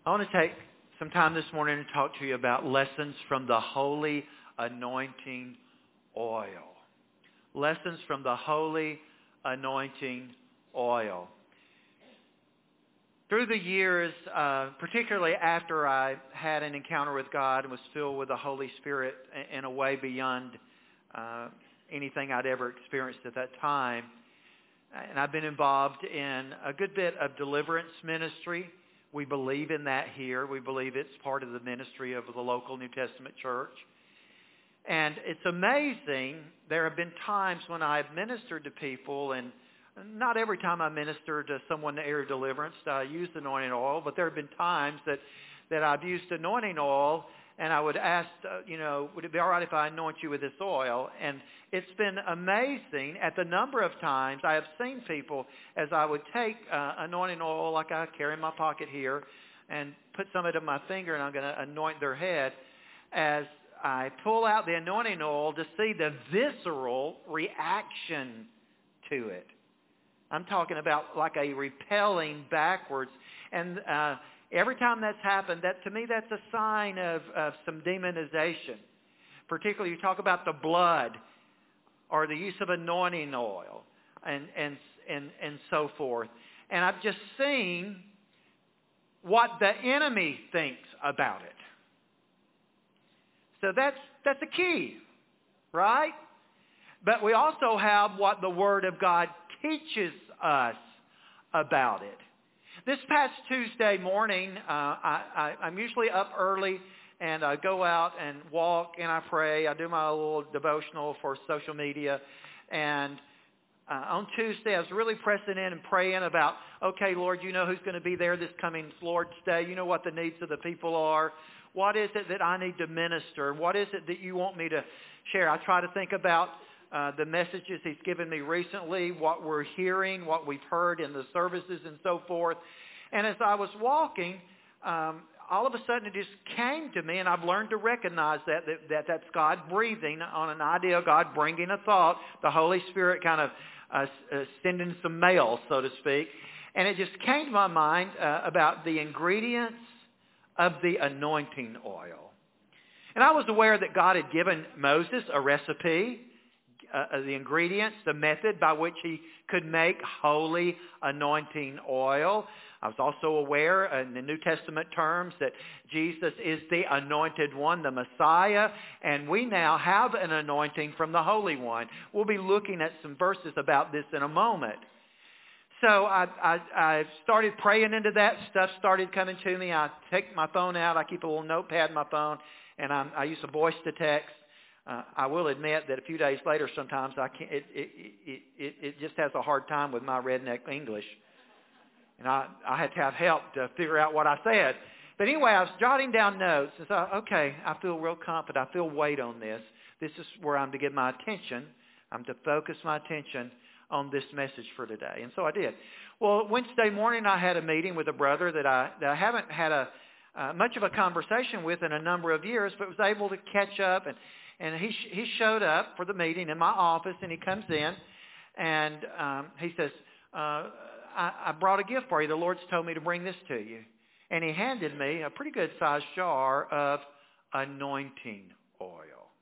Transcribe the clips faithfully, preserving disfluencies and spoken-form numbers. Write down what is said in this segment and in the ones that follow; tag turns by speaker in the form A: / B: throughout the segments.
A: I want to take some time this morning to talk to you about lessons from the holy anointing oil. Lessons from the holy anointing oil. Through the years, uh, particularly after I had an encounter with God and was filled with the Holy Spirit in a way beyond uh, anything I'd ever experienced at that time, and I've been involved in a good bit of deliverance ministry. We believe in that here. We believe it's part of the ministry of the local New Testament church. And it's amazing, there have been times when I've ministered to people, and not every time I minister to someone in the area of deliverance do I use anointing oil, but there have been times that, that I've used anointing oil, and I would ask, uh, you know, would it be all right if I anoint you with this oil? And it's been amazing at the number of times I have seen people as I would take uh, anointing oil like I carry in my pocket here and put some of it on my finger, and I'm going to anoint their head, as I pull out the anointing oil to see the visceral reaction to it. I'm talking about like a repelling backwards. And uh, every time that's happened, that to me that's a sign of, of some demonization. Particularly you talk about the blood or the use of anointing oil and, and, and, and so forth. And I've just seen what the enemy thinks about it. So that's that's the key, right? But we also have what the Word of God teaches us about it. This past Tuesday morning, uh, I, I, I'm usually up early, and I go out and walk, and I pray. I do my little devotional for social media. And uh, on Tuesday, I was really pressing in and praying about, okay, Lord, you know who's going to be there this coming Lord's Day. You know what the needs of the people are. What is it that I need to minister? What is it that you want me to share? I try to think about uh, the messages He's given me recently, what we're hearing, what we've heard in the services and so forth. And as I was walking, um, all of a sudden it just came to me, and I've learned to recognize that, that, that that's God breathing on an idea, God bringing a thought, the Holy Spirit kind of uh, uh, sending some mail, so to speak. And it just came to my mind uh, about the ingredients of the anointing oil. And I was aware that God had given Moses a recipe, uh, the ingredients, the method by which he could make holy anointing oil. I was also aware in the New Testament terms that Jesus is the anointed one, the Messiah, and we now have an anointing from the Holy One. We'll be looking at some verses about this in a moment. So I, I, I started praying into that. Stuff started coming to me. I take my phone out. I keep a little notepad in my phone, and I'm, I use a voice to text. Uh, I will admit that a few days later, sometimes I can't. It, it, it, it, it just has a hard time with my redneck English, and I, I had to have help to figure out what I said. But anyway, I was jotting down notes, and so okay, I feel real confident. I feel weight on this. This is where I'm to give my attention. I'm to focus my attention on this message for today. And so I did. Well, Wednesday morning I had a meeting with a brother that I, that I haven't had a uh, much of a conversation with in a number of years, but was able to catch up. And, and he he showed up for the meeting in my office, and he comes in, and um, he says, uh, I, I brought a gift for you. The Lord's told me to bring this to you. And he handed me a pretty good-sized jar of anointing oil.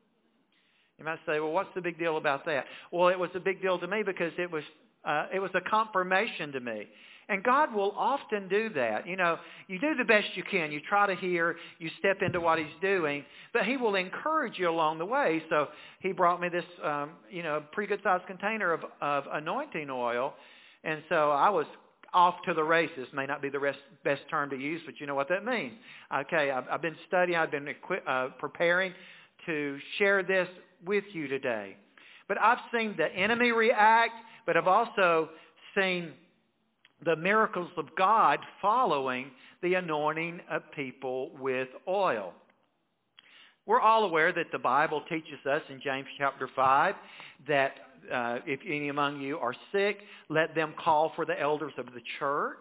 A: You might say, well, what's the big deal about that? Well, it was a big deal to me because it was uh, it was a confirmation to me. And God will often do that. You know, you do the best you can. You try to hear. You step into what He's doing. But He will encourage you along the way. So He brought me this, um, you know, pretty good-sized container of, of anointing oil. And so I was off to the races. May not be the rest, best term to use, but you know what that means. Okay, I've, I've been studying. I've been equi- uh, preparing to share this with you today. But I've seen the enemy react, but I've also seen the miracles of God following the anointing of people with oil. We're all aware that the Bible teaches us in James chapter five that uh, if any among you are sick, let them call for the elders of the church,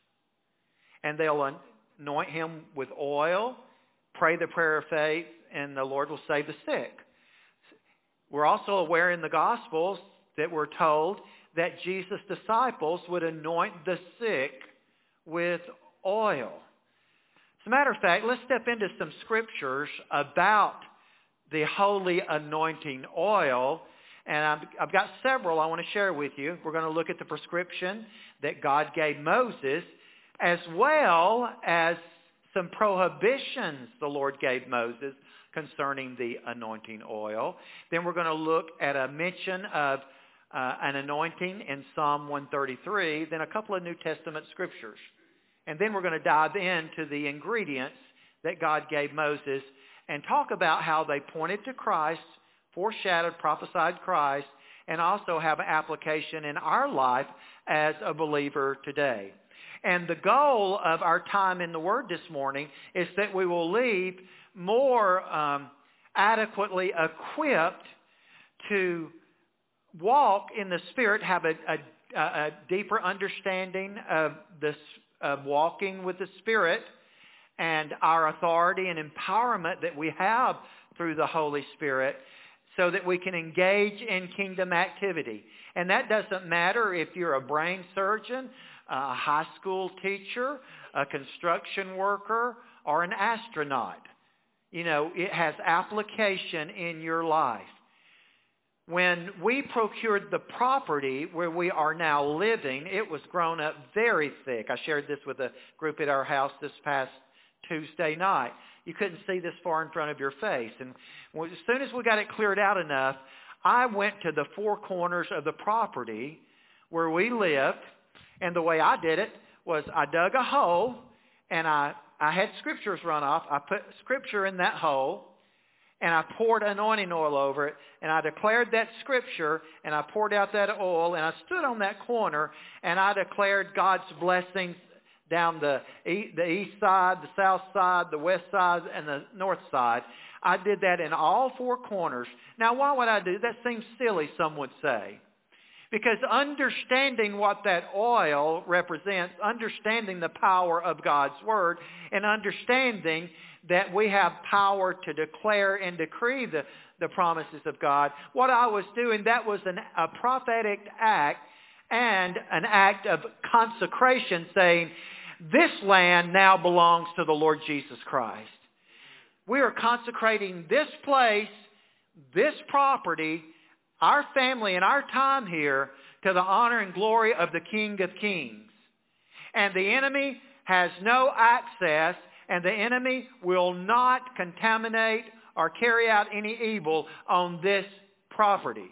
A: and they'll anoint him with oil, pray the prayer of faith, and the Lord will save the sick. We're also aware in the Gospels that we're told that Jesus' disciples would anoint the sick with oil. As a matter of fact, let's step into some scriptures about the holy anointing oil. And I've, I've got several I want to share with you. We're going to look at the prescription that God gave Moses, as well as some prohibitions the Lord gave Moses concerning the anointing oil. Then we're going to look at a mention of uh, an anointing in Psalm one thirty-three, then a couple of New Testament scriptures. And then we're going to dive into the ingredients that God gave Moses and talk about how they pointed to Christ, foreshadowed, prophesied Christ, and also have an application in our life as a believer today. And the goal of our time in the Word this morning is that we will leave more um, adequately equipped to walk in the Spirit, have a, a, a deeper understanding of this, of walking with the Spirit and our authority and empowerment that we have through the Holy Spirit, so that we can engage in kingdom activity. And that doesn't matter if you're a brain surgeon, a high school teacher, a construction worker, or an astronaut. You know, it has application in your life. When we procured the property where we are now living, it was grown up very thick. I shared this with a group at our house this past Tuesday night. You couldn't see this far in front of your face. And as soon as we got it cleared out enough, I went to the four corners of the property where we lived. And the way I did it was I dug a hole, and I, I had scriptures run off. I put scripture in that hole, and I poured anointing oil over it. And I declared that scripture, and I poured out that oil, and I stood on that corner, and I declared God's blessings down the east, the east side, the south side, the west side, and the north side. I did that in all four corners. Now, why would I do that? That seems silly, some would say. Because understanding what that oil represents, understanding the power of God's Word, and understanding that we have power to declare and decree the, the promises of God, what I was doing, that was an, a prophetic act and an act of consecration, saying, this land now belongs to the Lord Jesus Christ. We are consecrating this place, this property, our family and our time here to the honor and glory of the King of Kings. And the enemy has no access, and the enemy will not contaminate or carry out any evil on this property.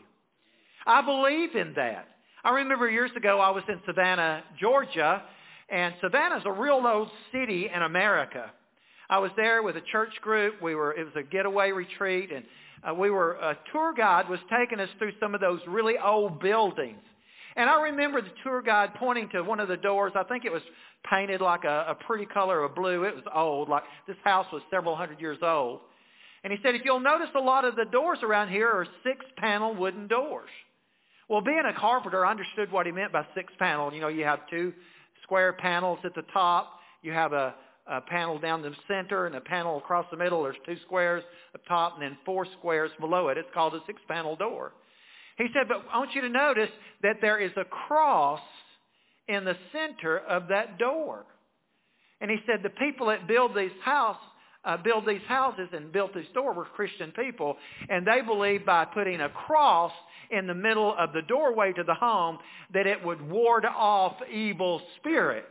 A: I believe in that. I remember years ago I was in Savannah, Georgia, and Savannah's a real old city in America. I was there with a church group. We were it was a getaway retreat, and uh, we were a tour guide was taking us through some of those really old buildings. And I remember the tour guide pointing to one of the doors. I think it was painted like a, a pretty color of blue. It was old, like this house was several hundred years old. And he said, if you'll notice, a lot of the doors around here are six-panel wooden doors. Well, being a carpenter, I understood what he meant by six-panel. You know, you have two square panels at the top. You have a, a panel down the center and a panel across the middle. There's two squares up top and then four squares below it. It's called a six-panel door. He said, but I want you to notice that there is a cross in the center of that door. And he said the people that build these house, uh, build these houses and built this door were Christian people, and they believed by putting a cross in the middle of the doorway to the home that it would ward off evil spirits.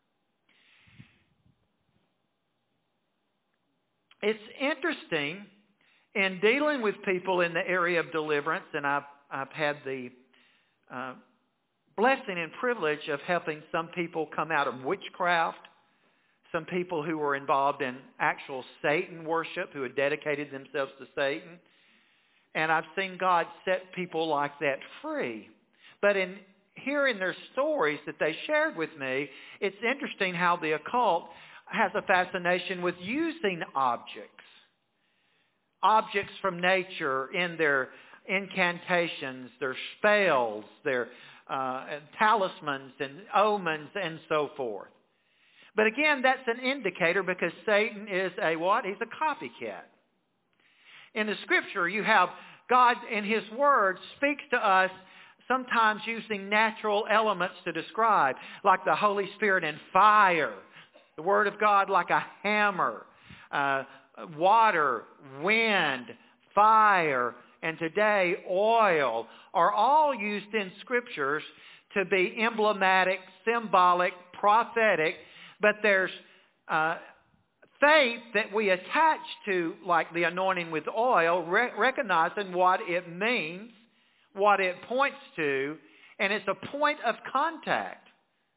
A: It's interesting in dealing with people in the area of deliverance, and I've, I've had the uh, blessing and privilege of helping some people come out of witchcraft, some people who were involved in actual Satan worship, who had dedicated themselves to Satan. And I've seen God set people like that free. But in hearing their stories that they shared with me, it's interesting how the occult has a fascination with using objects. Objects from nature in their incantations, their spells, their uh, talismans and omens and so forth. But again, that's an indicator because Satan is a what? He's a copycat. In the Scripture, you have God in His Word speaks to us sometimes using natural elements to describe, like the Holy Spirit and fire. The Word of God like a hammer. Uh, water, wind, fire, and today oil are all used in Scriptures to be emblematic, symbolic, prophetic, but there's uh, faith that we attach to, like the anointing with oil, re- recognizing what it means, what it points to, and it's a point of contact.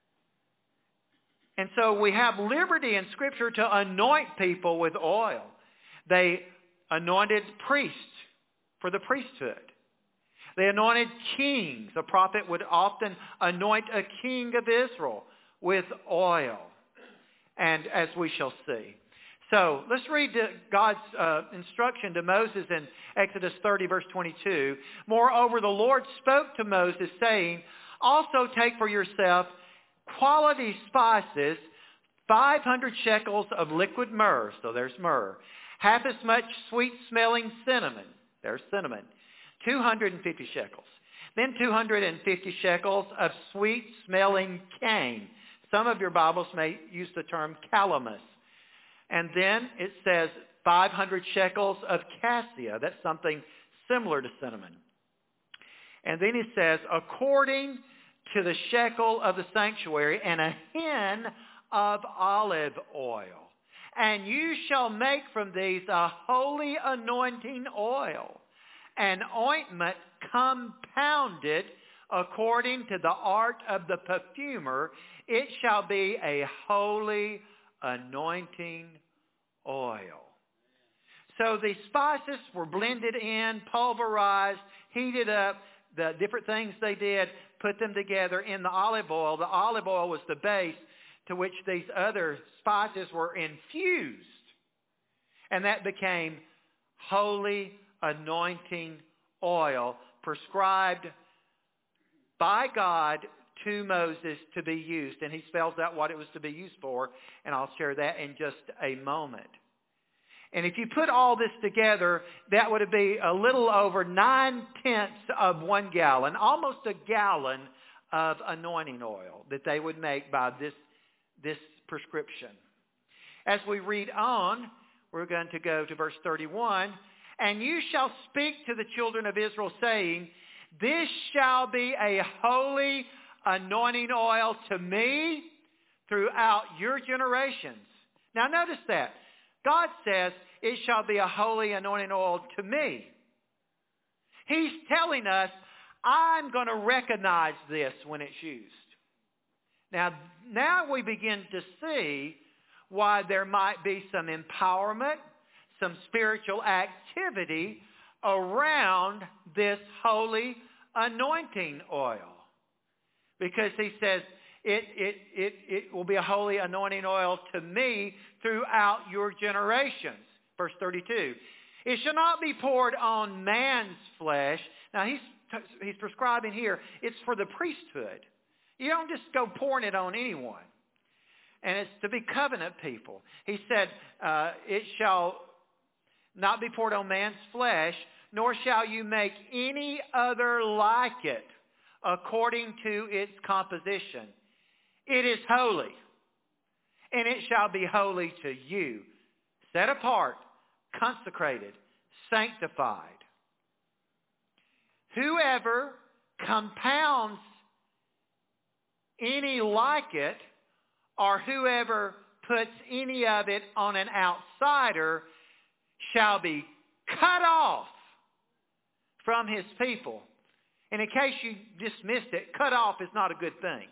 A: And so we have liberty in Scripture to anoint people with oil. They anointed priests for the priesthood. They anointed kings. A prophet would often anoint a king of Israel with oil, and as we shall see. So let's read God's uh, instruction to Moses in Exodus thirty, verse twenty-two. Moreover, the Lord spoke to Moses, saying, also take for yourself quality spices, five hundred shekels of liquid myrrh. So there's myrrh. Half as much sweet-smelling cinnamon. There's cinnamon. two hundred fifty shekels. Then two hundred fifty shekels of sweet-smelling cane. Some of your Bibles may use the term calamus. And then it says five hundred shekels of cassia. That's something similar to cinnamon. And then it says, according to the shekel of the sanctuary, and a hin of olive oil. And you shall make from these a holy anointing oil, an ointment compounded according to the art of the perfumer. It shall be a holy anointing oil. So the spices were blended in, pulverized, heated up, the different things they did, put them together in the olive oil. The olive oil was the base to which these other spices were infused. And that became holy anointing oil prescribed by God to Moses to be used. And he spells out what it was to be used for, and I'll share that in just a moment. And if you put all this together, that would be a little over nine-tenths of one gallon, almost a gallon of anointing oil that they would make by this, this prescription. As we read on, we're going to go to verse thirty-one. And you shall speak to the children of Israel, saying, this shall be a holy anointing oil to me throughout your generations. Now notice that. God says, it shall be a holy anointing oil to me. He's telling us, I'm going to recognize this when it's used. Now, now we begin to see why there might be some empowerment, some spiritual activity around this holy anointing oil. Because he says, it, it, it, it will be a holy anointing oil to me throughout your generations. Verse thirty-two. It shall not be poured on man's flesh. Now he's, he's prescribing here, it's for the priesthood. You don't just go pouring it on anyone. And it's to be covenant people. He said, uh, it shall not be poured on man's flesh, nor shall you make any other like it according to its composition. It is holy, and it shall be holy to you, set apart, consecrated, sanctified. Whoever compounds any like it, or whoever puts any of it on an outsider, shall be cut off from his people. And in case you dismissed it, cut off is not a good thing.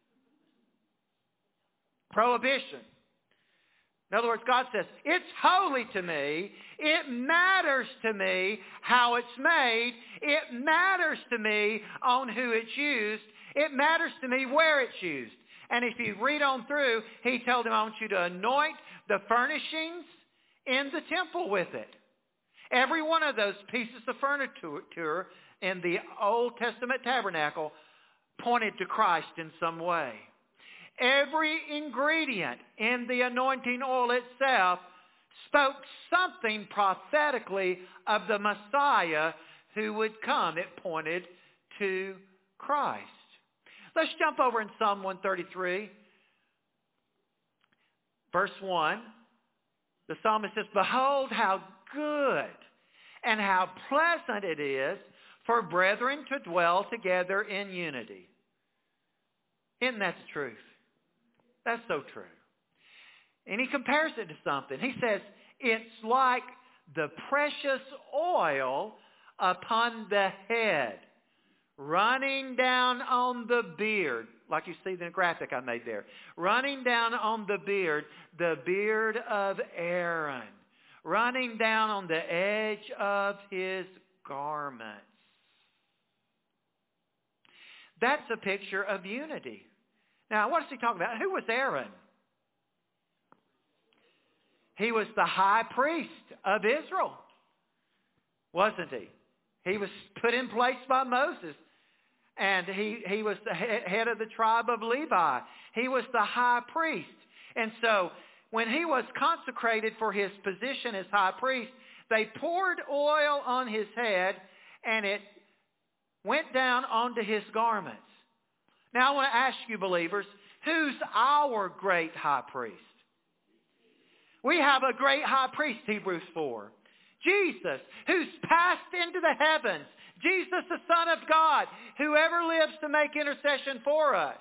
A: Prohibition. In other words, God says, it's holy to me. It matters to me how it's made. It matters to me on who it's used. It matters to me where it's used. And if you read on through, he told him, I want you to anoint the furnishings in the temple with it. Every one of those pieces of furniture in the Old Testament tabernacle pointed to Christ in some way. Every ingredient in the anointing oil itself spoke something prophetically of the Messiah who would come. It pointed to Christ. Let's jump over in Psalm one thirty-three, Verse one, the psalmist says, behold how good and how pleasant it is for brethren to dwell together in unity. Isn't that the truth? That's so true. And he compares it to something. He says, it's like the precious oil upon the head, running down on the beard, like you see in the graphic I made there, running down on the beard, the beard of Aaron, running down on the edge of his garments. That's a picture of unity. Now, what is he talking about? Who was Aaron? He was the high priest of Israel, wasn't he? He was put in place by Moses, and he, he was the head of the tribe of Levi. He was the high priest. And so when he was consecrated for his position as high priest, they poured oil on his head, and it went down onto his garments. Now I want to ask you, believers, who's our great high priest? We have a great high priest, Hebrews four. Jesus, who's passed into the heavens. Jesus, the Son of God, whoever lives to make intercession for us.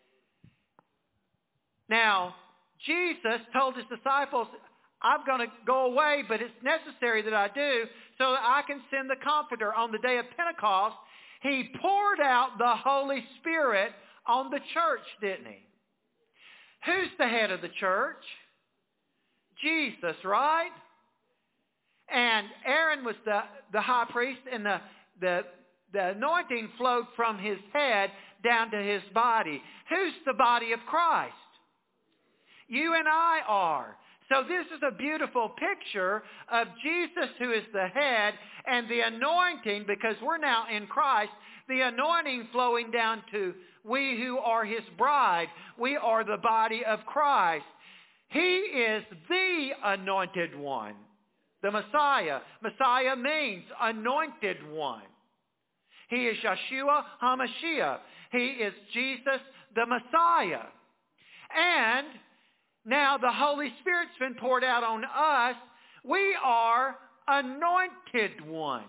A: Now, Jesus told his disciples, I'm going to go away, but it's necessary that I do so that I can send the Comforter. On the day of Pentecost, he poured out the Holy Spirit on the church, didn't he? Who's the head of the church? Jesus, right? And Aaron was the, the high priest, and the, the, the anointing flowed from his head down to his body. Who's the body of Christ? You and I are. So this is a beautiful picture of Jesus, who is the head, and the anointing, because we're now in Christ, the anointing flowing down to we who are his bride. We are the body of Christ. He is the anointed one, the Messiah. Messiah means anointed one. He is Yeshua HaMashiach. He is Jesus, the Messiah. And now the Holy Spirit's been poured out on us. We are anointed ones.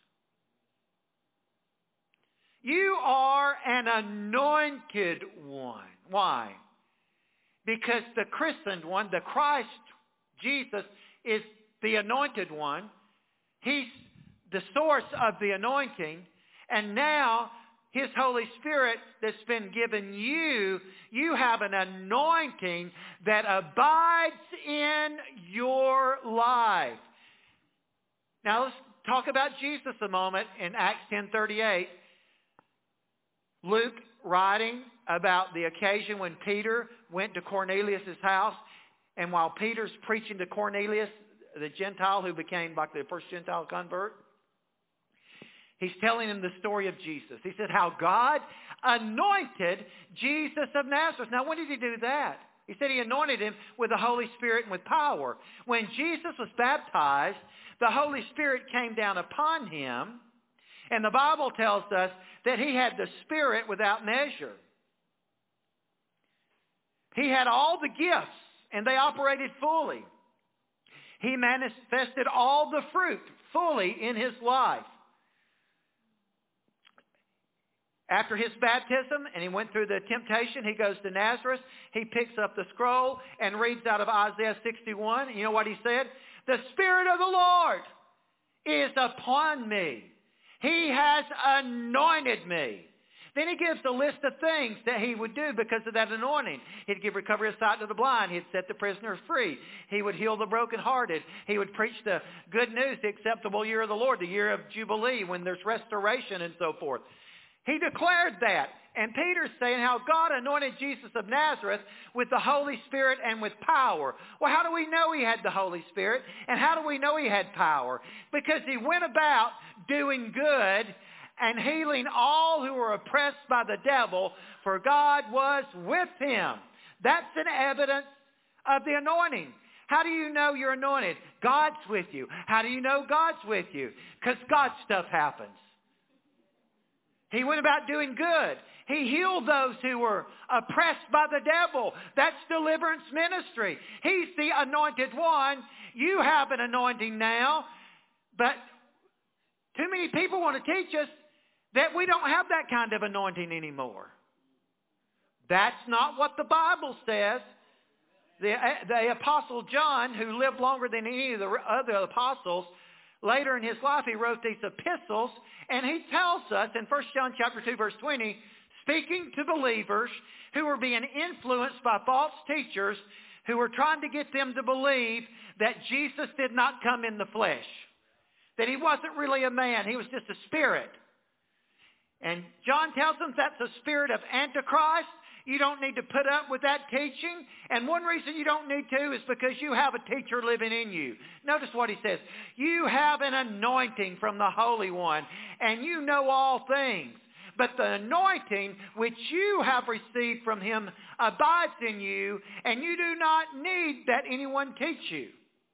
A: You are an anointed one. Why? Because the christened one, the Christ, Jesus, is the anointed one. He's the source of the anointing. And now, his Holy Spirit that's been given you, you have an anointing that abides in your life. Now, let's talk about Jesus a moment in Acts ten thirty-eight. Luke, writing about the occasion when Peter went to Cornelius' house, and while Peter's preaching to Cornelius, the Gentile who became like the first Gentile convert, he's telling him the story of Jesus. He said how God anointed Jesus of Nazareth. Now, when did he do that? He said he anointed him with the Holy Spirit and with power. When Jesus was baptized, the Holy Spirit came down upon him, and the Bible tells us that he had the Spirit without measure. He had all the gifts, and they operated fully. He manifested all the fruit fully in his life. After his baptism, and he went through the temptation, he goes to Nazareth. He picks up the scroll and reads out of Isaiah sixty-one. And you know what he said? The Spirit of the Lord is upon me. He has anointed me. Then he gives a list of things that he would do because of that anointing. He'd give recovery of sight to the blind. He'd set the prisoners free. He would heal the brokenhearted. He would preach the good news, the acceptable year of the Lord, the year of Jubilee when there's restoration and so forth. He declared that. And Peter's saying how God anointed Jesus of Nazareth with the Holy Spirit and with power. Well, how do we know he had the Holy Spirit? And how do we know he had power? Because he went about doing good and healing all who were oppressed by the devil, for God was with him. That's an evidence of the anointing. How do you know you're anointed? God's with you. How do you know God's with you? Because God's stuff happens. He went about doing good. He healed those who were oppressed by the devil. That's deliverance ministry. He's the anointed one. You have an anointing now, but too many people want to teach us that we don't have that kind of anointing anymore. That's not what the Bible says. The, the Apostle John, who lived longer than any of the other apostles, later in his life he wrote these epistles, and he tells us in First John chapter two, verse twenty, speaking to believers who were being influenced by false teachers who were trying to get them to believe that Jesus did not come in the flesh, that he wasn't really a man, he was just a spirit. And John tells them that's a spirit of Antichrist. You don't need to put up with that teaching. And one reason you don't need to is because you have a teacher living in you. Notice what he says. You have an anointing from the Holy One, and you know all things. But the anointing which you have received from him abides in you, and you do not need that anyone teach you.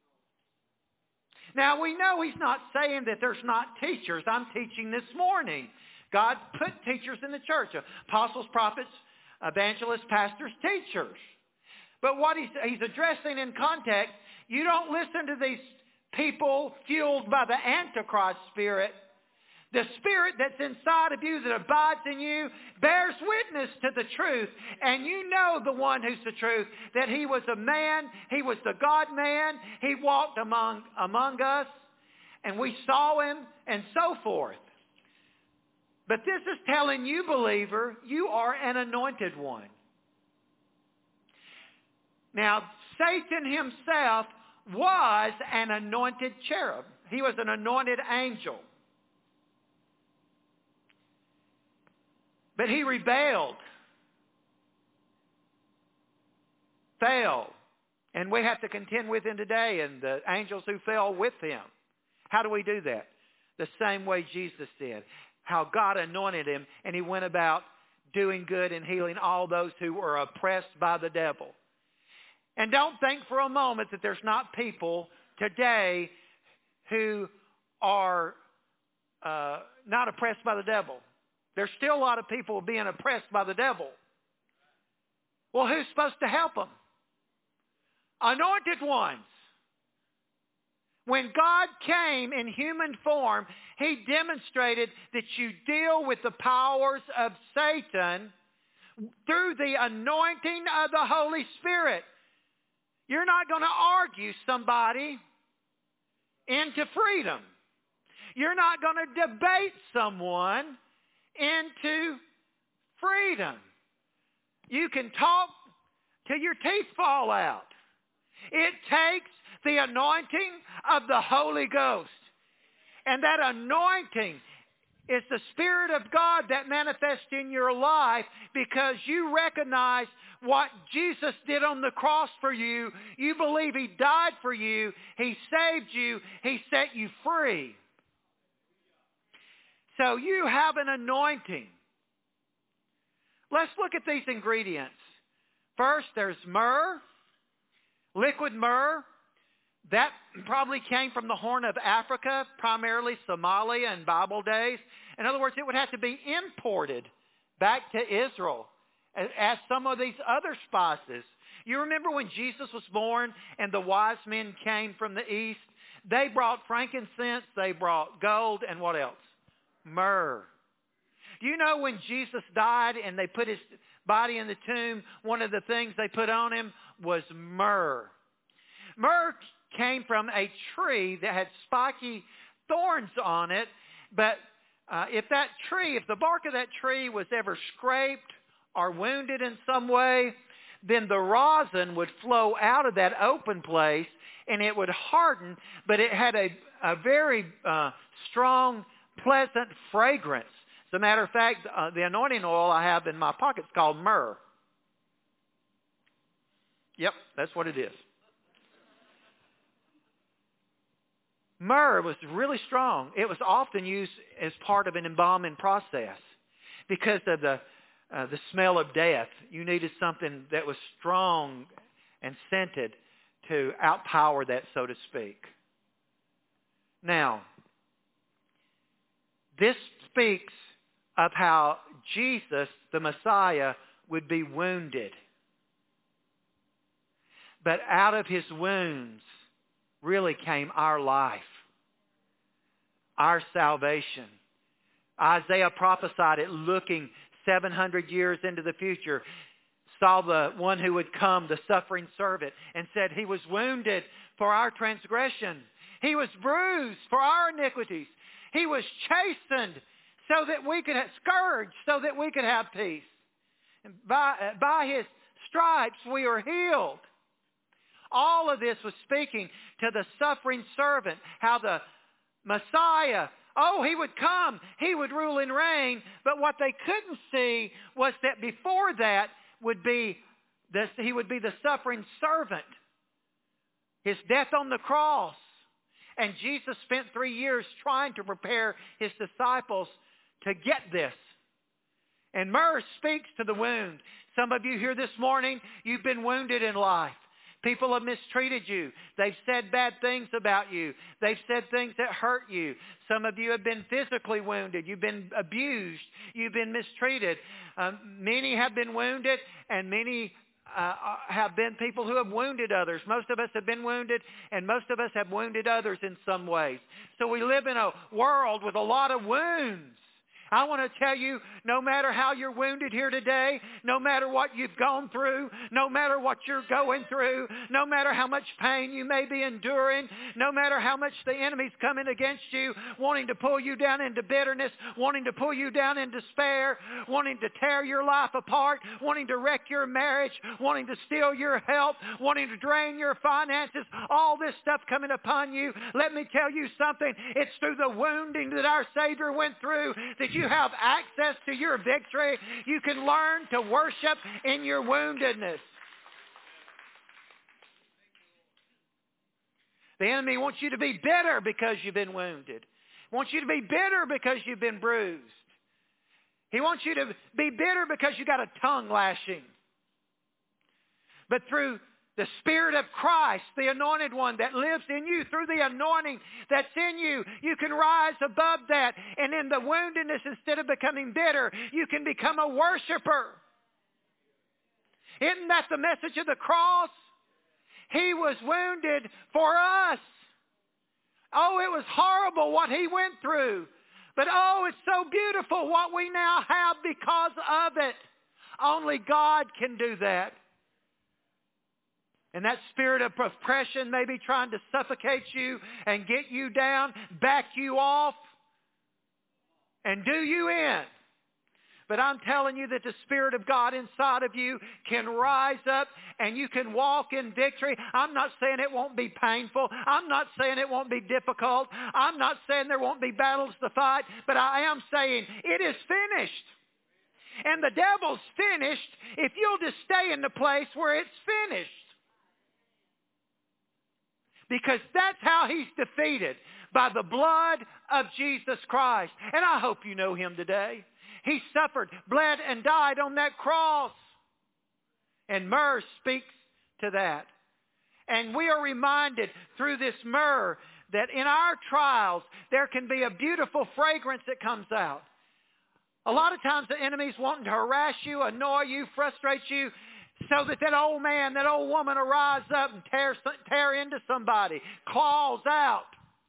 A: Now, we know he's not saying that there's not teachers. I'm teaching this morning. God put teachers in the church, apostles, prophets, evangelists, pastors, teachers. But what he's, he's addressing in context, you don't listen to these people fueled by the Antichrist spirit. The spirit that's inside of you that abides in you bears witness to the truth. And you know the one who's the truth, that he was a man, he was the God-man, he walked among, among us, and we saw him, and so forth. But this is telling you, believer, you are an anointed one. Now, Satan himself was an anointed cherub. He was an anointed angel. But he rebelled, fell, and we have to contend with him today and the angels who fell with him. How do we do that? The same way Jesus did. How God anointed him, and he went about doing good and healing all those who were oppressed by the devil. And don't think for a moment that there's not people today who are uh, not oppressed by the devil. There's still a lot of people being oppressed by the devil. Well, who's supposed to help them? Anointed ones. When God came in human form, he demonstrated that you deal with the powers of Satan through the anointing of the Holy Spirit. You're not going to argue somebody into freedom. You're not going to debate someone into freedom. You can talk till your teeth fall out. It takes the anointing of the Holy Ghost. And that anointing is the Spirit of God that manifests in your life because you recognize what Jesus did on the cross for you. You believe he died for you. He saved you. He set you free. So you have an anointing. Let's look at these ingredients. First, there's myrrh, liquid myrrh. That probably came from the Horn of Africa, primarily Somalia in Bible days. In other words, it would have to be imported back to Israel, as some of these other spices. You remember when Jesus was born and the wise men came from the east? They brought frankincense, they brought gold, and what else? Myrrh. Do you know when Jesus died and they put his body in the tomb, one of the things they put on him was myrrh. Myrrh came from a tree that had spiky thorns on it, but uh, if that tree, if the bark of that tree was ever scraped or wounded in some way, then the rosin would flow out of that open place and it would harden, but it had a, a very uh, strong, pleasant fragrance. As a matter of fact, uh, the anointing oil I have in my pocket is called myrrh. Yep, that's what it is. Myrrh was really strong. It was often used as part of an embalming process because of the uh, the smell of death. You needed something that was strong and scented to outpower that, so to speak. Now, this speaks of how Jesus, the Messiah, would be wounded. But out of his wounds really came our life, our salvation. Isaiah prophesied it looking seven hundred years into the future, saw the one who would come, the suffering servant, and said he was wounded for our transgression. He was bruised for our iniquities. He was chastened so that we could have, scourged so that we could have peace. And by, by his stripes we are healed. All of this was speaking to the suffering servant, how the Messiah, oh, he would come, he would rule and reign. But what they couldn't see was that before that would be this, he would be the suffering servant. His death on the cross. And Jesus spent three years trying to prepare his disciples to get this. And myrrh speaks to the wound. Some of you here this morning, you've been wounded in life. People have mistreated you. They've said bad things about you. They've said things that hurt you. Some of you have been physically wounded. You've been abused. You've been mistreated. Um, many have been wounded, and many uh, have been people who have wounded others. Most of us have been wounded, and most of us have wounded others in some ways. So we live in a world with a lot of wounds. I want to tell you, no matter how you're wounded here today, no matter what you've gone through, no matter what you're going through, no matter how much pain you may be enduring, no matter how much the enemy's coming against you, wanting to pull you down into bitterness, wanting to pull you down in despair, wanting to tear your life apart, wanting to wreck your marriage, wanting to steal your health, wanting to drain your finances, all this stuff coming upon you, let me tell you something. It's through the wounding that our Savior went through that you You have access to your victory. You can learn to worship in your woundedness. The enemy wants you to be bitter because you've been wounded. He wants you to be bitter because you've been bruised. He wants you to be bitter because you got a tongue lashing. But through the Spirit of Christ, the Anointed One that lives in you, through the anointing that's in you, you can rise above that. And in the woundedness, instead of becoming bitter, you can become a worshiper. Isn't that the message of the cross? He was wounded for us. Oh, it was horrible what he went through. But oh, it's so beautiful what we now have because of it. Only God can do that. And that spirit of oppression may be trying to suffocate you and get you down, back you off, and do you in. But I'm telling you that the Spirit of God inside of you can rise up and you can walk in victory. I'm not saying it won't be painful. I'm not saying it won't be difficult. I'm not saying there won't be battles to fight. But I am saying it is finished. And the devil's finished if you'll just stay in the place where it's finished. Because that's how he's defeated, by the blood of Jesus Christ. And I hope you know him today. He suffered, bled, and died on that cross. And myrrh speaks to that. And we are reminded through this myrrh that in our trials, there can be a beautiful fragrance that comes out. A lot of times the enemy's wanting to harass you, annoy you, frustrate you, so that that old man, that old woman will rise up and tear, tear into somebody, claws out.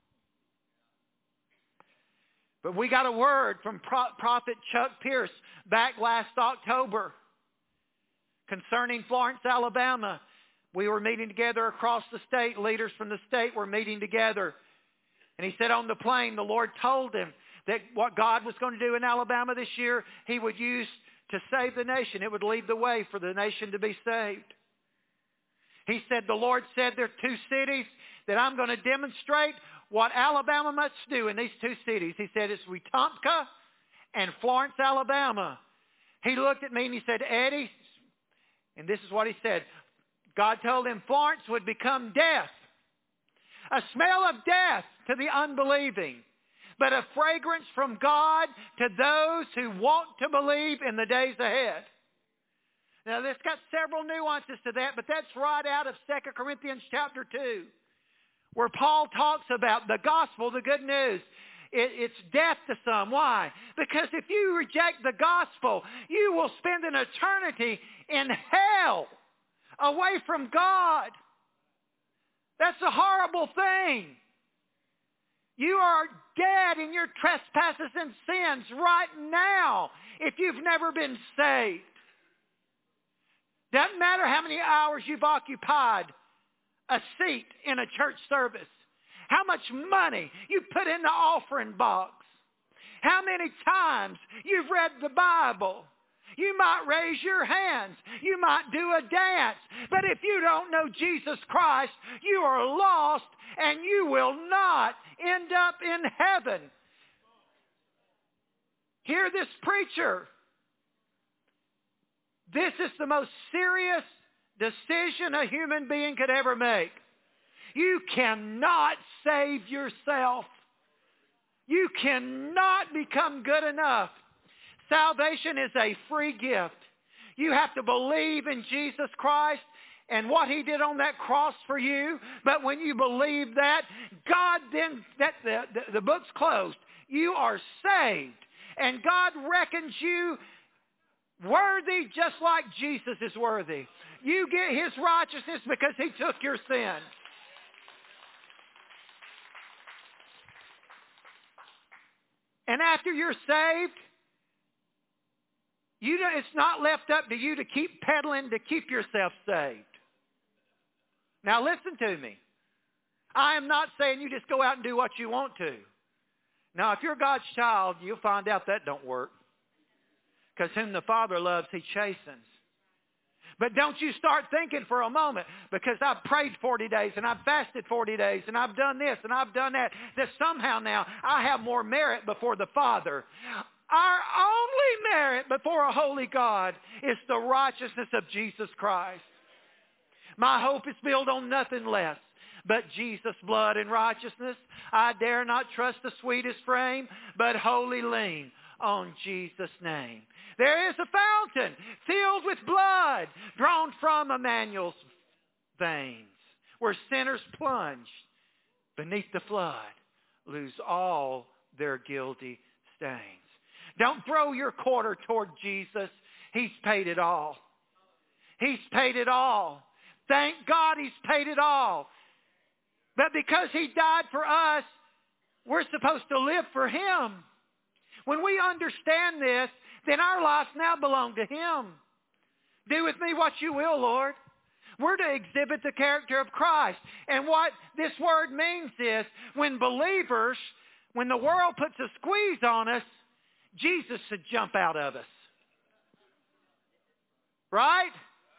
A: But we got a word from Pro- Prophet Chuck Pierce back last October concerning Florence, Alabama. We were meeting together across the state. Leaders from the state were meeting together. And he said on the plane, the Lord told him that what God was going to do in Alabama this year, he would use to save the nation. It would lead the way for the nation to be saved. He said, the Lord said there are two cities that I'm going to demonstrate what Alabama must do in these two cities. He said it's Wetumpka and Florence, Alabama. He looked at me and he said, Eddie, and this is what he said, God told him Florence would become death, a smell of death to the unbelieving, but a fragrance from God to those who want to believe in the days ahead. Now, there's got several nuances to that, but that's right out of Second Corinthians chapter two, where Paul talks about the gospel, the good news. it, it's death to some. Why? Because if you reject the gospel, you will spend an eternity in hell, away from God. That's a horrible thing. You are dead in your trespasses and sins right now if you've never been saved. Doesn't matter how many hours you've occupied a seat in a church service. How much money you put in the offering box. How many times you've read the Bible. You might raise your hands. You might do a dance. But if you don't know Jesus Christ, you are lost and you will not end up in heaven. Hear this preacher. This is the most serious decision a human being could ever make. You cannot save yourself. You cannot become good enough. Salvation is a free gift. You have to believe in Jesus Christ and what He did on that cross for you. But when you believe that, God then, that the, the, the book's closed. You are saved. And God reckons you worthy just like Jesus is worthy. You get His righteousness because He took your sin. And after you're saved, you don't, it's not left up to you to keep peddling to keep yourself saved. Now listen to me. I am not saying you just go out and do what you want to. Now if you're God's child, you'll find out that don't work. Because whom the Father loves, He chastens. But don't you start thinking for a moment, because I've prayed forty days and I've fasted forty days and I've done this and I've done that, that somehow now I have more merit before the Father. Our only merit before a holy God is the righteousness of Jesus Christ. My hope is built on nothing less but Jesus' blood and righteousness. I dare not trust the sweetest frame, but wholly lean on Jesus' name. There is a fountain filled with blood drawn from Emmanuel's veins, where sinners plunge beneath the flood, lose all their guilty stains. Don't throw your quarter toward Jesus. He's paid it all. He's paid it all. Thank God He's paid it all. But because He died for us, we're supposed to live for Him. When we understand this, then our lives now belong to Him. Do with me what you will, Lord. We're to exhibit the character of Christ. And what this word means is, when believers, when the world puts a squeeze on us, Jesus should jump out of us. Right?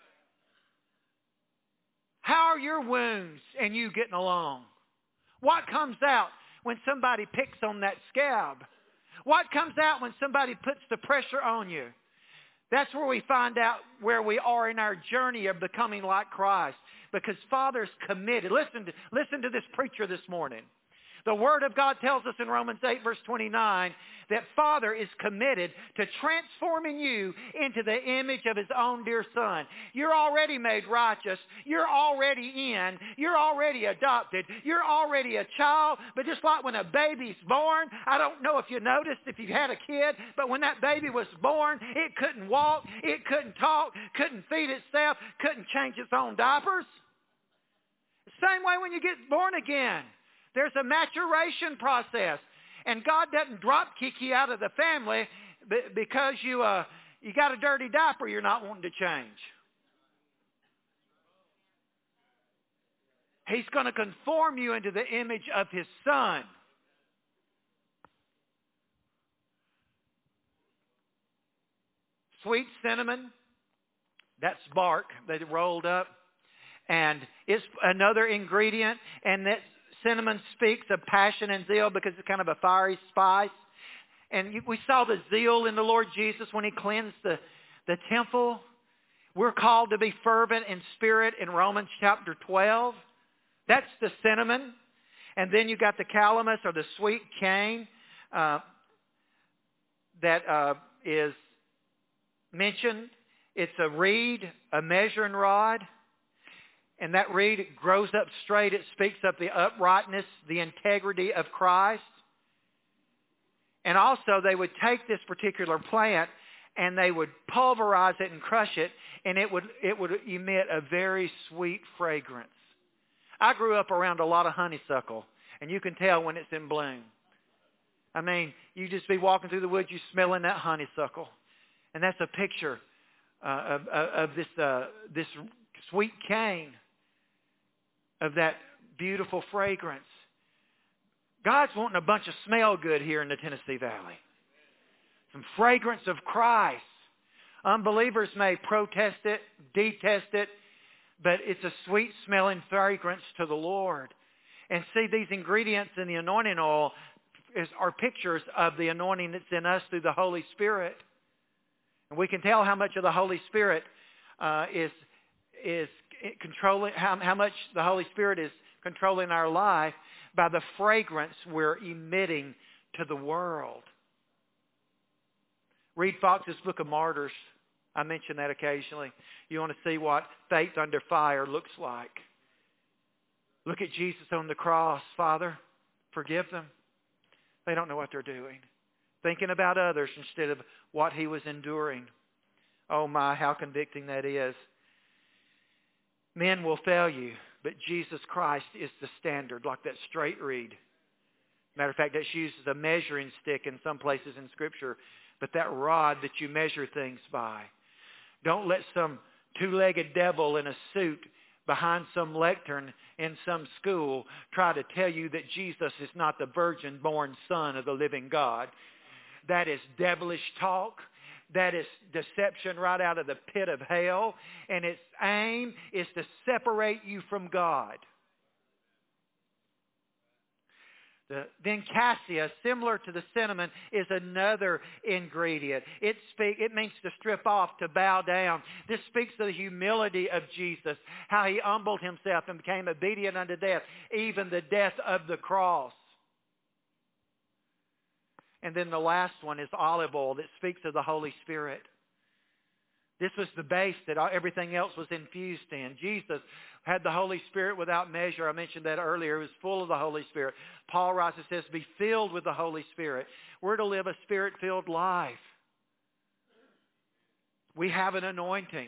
A: How are your wounds and you getting along? What comes out when somebody picks on that scab? What comes out when somebody puts the pressure on you? That's where we find out where we are in our journey of becoming like Christ. Because Father's committed. Listen to, listen to this preacher this morning. The Word of God tells us in Romans eight verse twenty-nine that Father is committed to transforming you into the image of His own dear Son. You're already made righteous. You're already in. You're already adopted. You're already a child. But just like when a baby's born, I don't know if you noticed if you've had a kid, but when that baby was born, it couldn't walk, it couldn't talk, couldn't feed itself, couldn't change its own diapers. The same way when you get born again. There's a maturation process. And God doesn't drop kick you out of the family because you uh, you got a dirty diaper you're not wanting to change. He's going to conform you into the image of His Son. Sweet cinnamon, that's bark that rolled up. And it's another ingredient, and that cinnamon speaks of passion and zeal because it's kind of a fiery spice. And we saw the zeal in the Lord Jesus when He cleansed the, the temple. We're called to be fervent in spirit in Romans chapter twelve. That's the cinnamon. And then you got the calamus or the sweet cane uh, that uh, is mentioned. It's a reed, a measuring rod. And that reed grows up straight. It speaks of the uprightness, the integrity of Christ. And also they would take this particular plant and they would pulverize it and crush it, and it would it would emit a very sweet fragrance. I grew up around a lot of honeysuckle, and you can tell when it's in bloom. I mean, you just be walking through the woods, you smelling that honeysuckle. And that's a picture uh, of, of, of this uh, this sweet cane, of that beautiful fragrance. God's wanting a bunch of smell good here in the Tennessee Valley. Some fragrance of Christ. Unbelievers may protest it, detest it, but it's a sweet smelling fragrance to the Lord. And see, these ingredients in the anointing oil is, are pictures of the anointing that's in us through the Holy Spirit. And we can tell how much of the Holy Spirit uh, is is controlling, how, how much the Holy Spirit is controlling our life by the fragrance we're emitting to the world. Read Fox's Book of Martyrs. I mention that occasionally. You want to see what faith under fire looks like. Look at Jesus on the cross. Father, forgive them. They don't know what they're doing. Thinking about others instead of what he was enduring. Oh my, how convicting that is. Men will fail you, but Jesus Christ is the standard, like that straight reed. Matter of fact, that's used as a measuring stick in some places in Scripture, but that rod that you measure things by. Don't let some two-legged devil in a suit behind some lectern in some school try to tell you that Jesus is not the virgin-born Son of the living God. That is devilish talk. That is deception right out of the pit of hell. And its aim is to separate you from God. The, then cassia, similar to the cinnamon, is another ingredient. It speak, it means to strip off, to bow down. This speaks of the humility of Jesus, how he humbled himself and became obedient unto death, even the death of the cross. And then the last one is olive oil that speaks of the Holy Spirit. This was the base that everything else was infused in. Jesus had the Holy Spirit without measure. I mentioned that earlier. He was full of the Holy Spirit. Paul writes and says, be filled with the Holy Spirit. We're to live a Spirit-filled life. We have an anointing.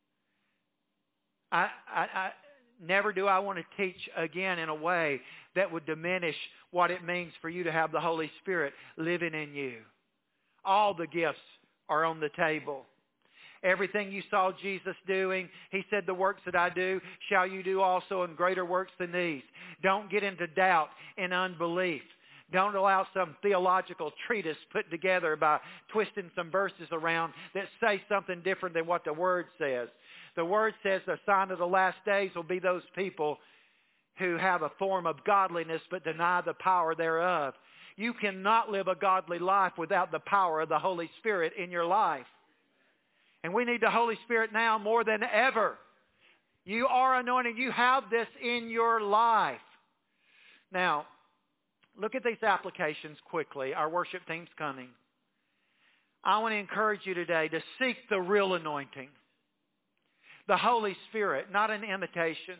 A: I, I, I never do I want to teach again in a way that would diminish what it means for you to have the Holy Spirit living in you. All the gifts are on the table. Everything you saw Jesus doing, he said, the works that I do, shall you do also, and greater works than these. Don't get into doubt and unbelief. Don't allow some theological treatise put together by twisting some verses around that say something different than what the Word says. The Word says the sign of the last days will be those people who have a form of godliness but deny the power thereof. You cannot live a godly life without the power of the Holy Spirit in your life. And we need the Holy Spirit now more than ever. You are anointed. You have this in your life. Now, look at these applications quickly. Our worship team's coming. I want to encourage you today to seek the real anointing. The Holy Spirit, not an imitation.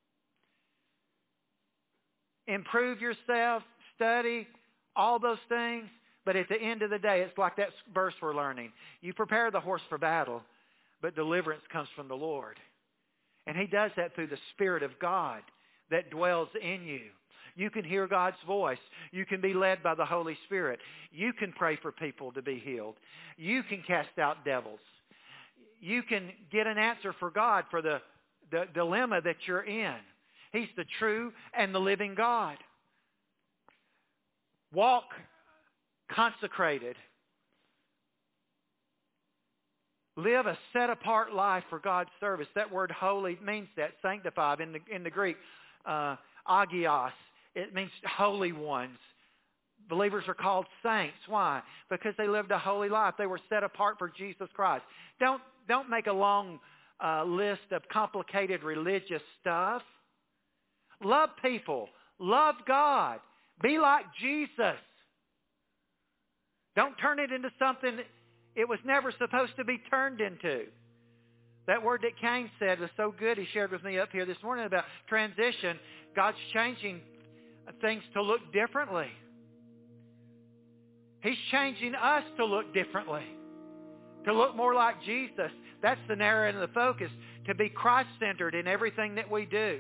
A: Improve yourself, study, all those things. But at the end of the day, it's like that verse we're learning. You prepare the horse for battle, but deliverance comes from the Lord. And he does that through the Spirit of God that dwells in you. You can hear God's voice. You can be led by the Holy Spirit. You can pray for people to be healed. You can cast out devils. You can get an answer for God for the, the dilemma that you're in. He's the true and the living God. Walk consecrated. Live a set-apart life for God's service. That word holy means that, sanctified. In the, in the Greek, uh, agios, it means holy ones. Believers are called saints. Why? Because they lived a holy life. They were set apart for Jesus Christ. Don't, don't make a long uh, list of complicated religious stuff. Love people. Love God. Be like Jesus. Don't turn it into something it was never supposed to be turned into. That word that Cain said was so good. He shared with me up here this morning about transition. God's changing things to look differently. He's changing us to look differently, to look more like Jesus. That's the narrow end of the focus, to be Christ-centered in everything that we do.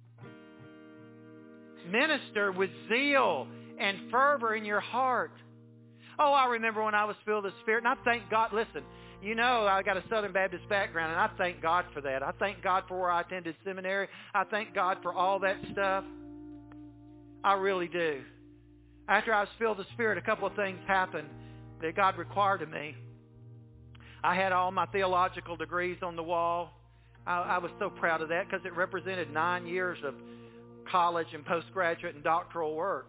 A: Minister with zeal and fervor in your heart. Oh, I remember when I was filled with the Spirit, and I thank God. Listen, you know I got a Southern Baptist background, and I thank God for that. I thank God for where I attended seminary. I thank God for all that stuff. I really do. After I was filled with the Spirit, a couple of things happened that God required of me. I had all my theological degrees on the wall. I, I was so proud of that because it represented nine years of college and postgraduate and doctoral work.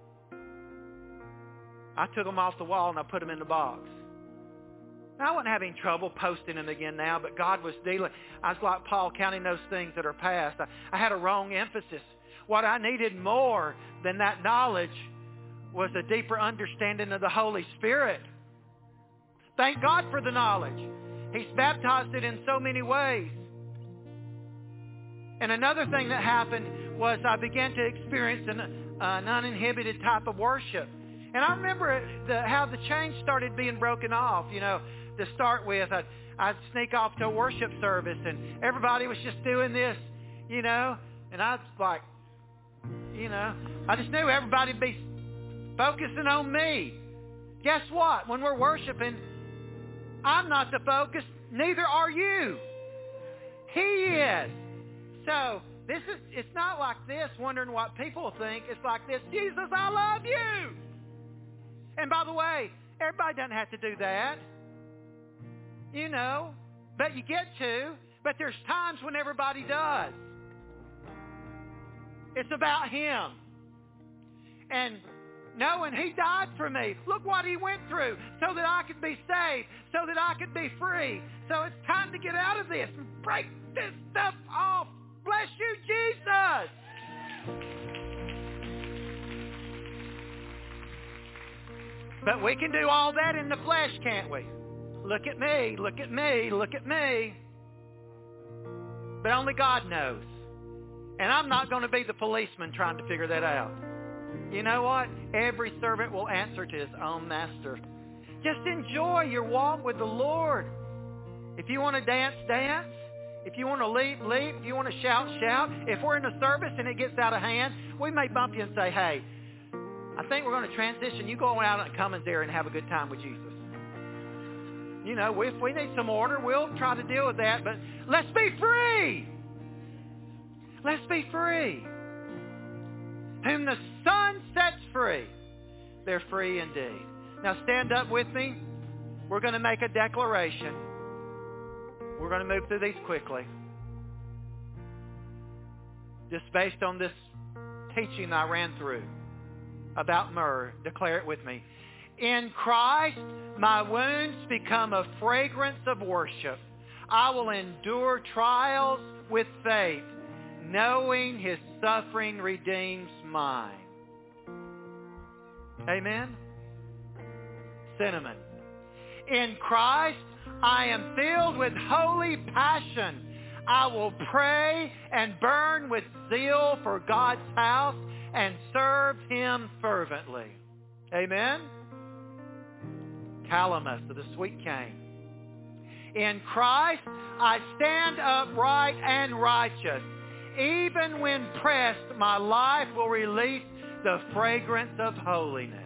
A: I took them off the wall and I put them in the box. Now, I wasn't having trouble posting them again now, but God was dealing. I was like Paul, counting those things that are past. I, I had a wrong emphasis. What I needed more than that knowledge was a deeper understanding of the Holy Spirit. Thank God for the knowledge. He's baptized it in so many ways. And another thing that happened was I began to experience an, uh, an uninhibited type of worship. And I remember the, how the chains started being broken off. You know, to start with, I'd, I'd sneak off to a worship service and everybody was just doing this, you know. And I was like, you know, I just knew everybody would be focusing on me. Guess what? When we're worshiping, I'm not the focus. Neither are you. He is. So this is, it's not like this, wondering what people think. It's like this, Jesus, I love you. And by the way, everybody doesn't have to do that. You know, but you get to. But there's times when everybody does. It's about Him. And knowing He died for me. Look what He went through so that I could be saved, so that I could be free. So it's time to get out of this and break this stuff off. Bless you, Jesus. But we can do all that in the flesh, can't we? Look at me, look at me, look at me. But only God knows. And I'm not going to be the policeman trying to figure that out. You know what? Every servant will answer to his own master. Just enjoy your walk with the Lord. If you want to dance, dance. If you want to leap, leap. If you want to shout, shout. If we're in a service and it gets out of hand, we may bump you and say, hey, I think we're going to transition. You go out and come in there and have a good time with Jesus. You know, if we need some order, we'll try to deal with that. But let's be free. Let's be free. Whom the Son sets free, they're free indeed. Now stand up with me. We're going to make a declaration. We're going to move through these quickly. Just based on this teaching I ran through about myrrh, declare it with me. In Christ, my wounds become a fragrance of worship. I will endure trials with faith, knowing His suffering redeems mine. Amen? Cinnamon. In Christ, I am filled with holy passion. I will pray and burn with zeal for God's house and serve Him fervently. Amen? Calamus of the sweet cane. In Christ, I stand upright and righteous. Even when pressed, my life will release the fragrance of holiness.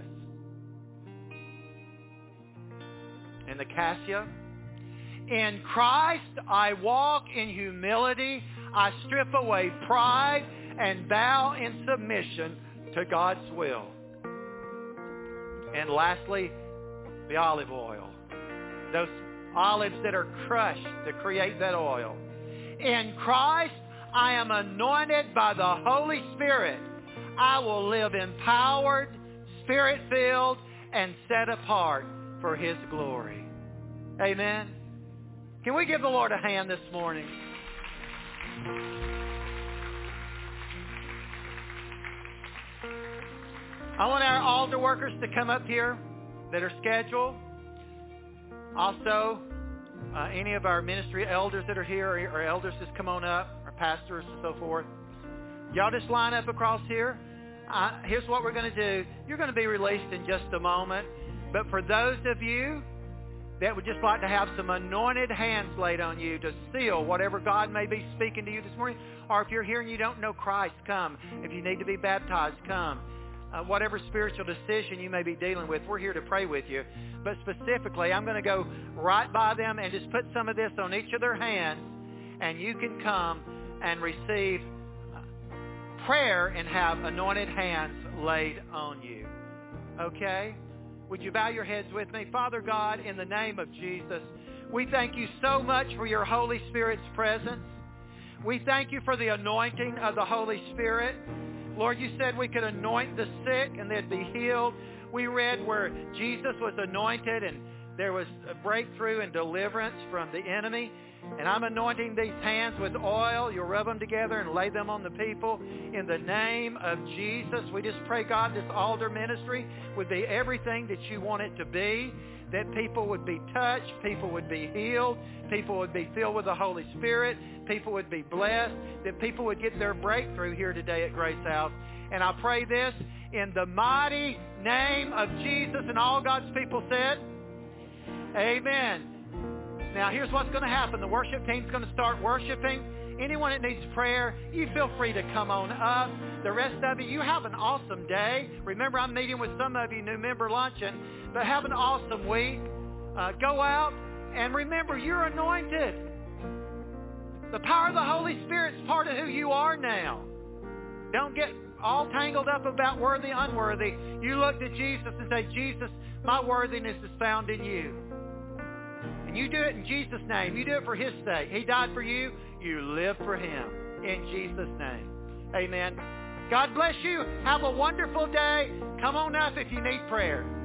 A: In the cassia, in Christ I walk in humility. I strip away pride and bow in submission to God's will. And lastly, the olive oil. Those olives that are crushed to create that oil. In Christ, I am anointed by the Holy Spirit. I will live empowered, Spirit-filled, and set apart for His glory. Amen. Can we give the Lord a hand this morning? I want our altar workers to come up here that are scheduled. Also, uh, any of our ministry elders that are here, or, or elders, just come on up, or pastors and so forth. Y'all just line up across here. Uh, here's what we're going to do. You're going to be released in just a moment. But for those of you that would just like to have some anointed hands laid on you to seal whatever God may be speaking to you this morning, or if you're here and you don't know Christ, come. If you need to be baptized, come. Uh, whatever spiritual decision you may be dealing with, we're here to pray with you. But specifically, I'm going to go right by them and just put some of this on each of their hands, and you can come and receive prayer and have anointed hands laid on you. Okay? Would you bow your heads with me? Father God, in the name of Jesus, we thank you so much for your Holy Spirit's presence. We thank you for the anointing of the Holy Spirit. Lord, you said we could anoint the sick and they'd be healed. We read where Jesus was anointed and there was a breakthrough and deliverance from the enemy. And I'm anointing these hands with oil. You'll rub them together and lay them on the people. In the name of Jesus, we just pray, God, this altar ministry would be everything that you want it to be, that people would be touched, people would be healed, people would be filled with the Holy Spirit, people would be blessed, that people would get their breakthrough here today at Grace House. And I pray this in the mighty name of Jesus, and all God's people said, amen. Now, here's what's going to happen. The worship team's going to start worshiping. Anyone that needs prayer, you feel free to come on up. The rest of you, you have an awesome day. Remember, I'm meeting with some of you, new member luncheon, but have an awesome week. Uh, go out, and remember, you're anointed. The power of the Holy Spirit's part of who you are now. Don't get all tangled up about worthy, unworthy. You look to Jesus and say, Jesus, my worthiness is found in you. And you do it in Jesus' name. You do it for his sake. He died for you. You live for him. In Jesus' name. Amen. God bless you. Have a wonderful day. Come on up if you need prayer.